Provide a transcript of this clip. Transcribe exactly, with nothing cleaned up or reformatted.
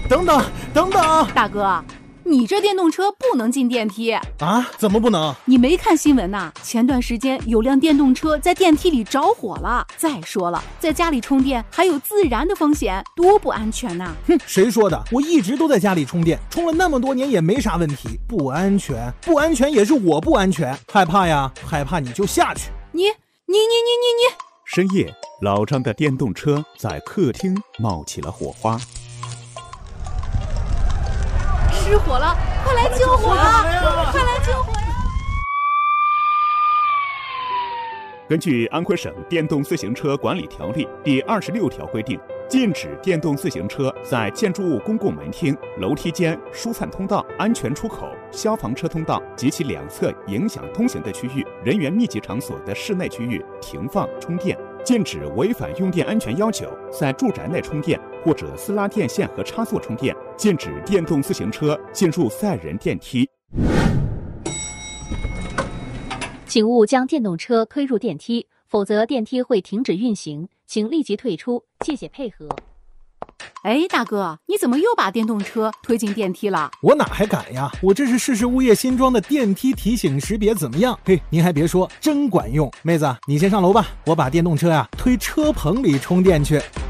等等等等， 大哥，你这电动车不能进电梯啊？怎么不能？ 你没看新闻呐？前段时间有辆电动车在电梯里着火了。再说了，在家里充电还有自燃的风险，多不安全呐！ 哼，谁说的？我一直都在家里充电，充了那么多年也没啥问题。不安全，不安全也是我不安全，害怕呀，害怕你就下去。 你你你你你你！ 深夜，老张的电动车在客厅冒起了火花。 失火了，快来救火啊！快来救火呀！ 根据安徽省电动自行车管理条例第二十六条规定，禁止电动自行车在建筑物公共门厅、楼梯间、疏散通道、安全出口、消防车通道及其两侧影响通行的区域、人员密集场所的室内区域停放充电。禁止违反用电安全要求在住宅内充电或者私拉电线和插座充电。禁止电动自行车进入载人电梯。 请勿将电动车推入电梯，否则电梯会停止运行，请立即退出，谢谢配合。 哎，大哥，你怎么又把电动车推进电梯了？ 我哪还敢呀！我这是试试物业新装的电梯提醒识别怎么样？嘿，您还别说，真管用。妹子，你先上楼吧，我把电动车呀、啊、推车棚里充电去。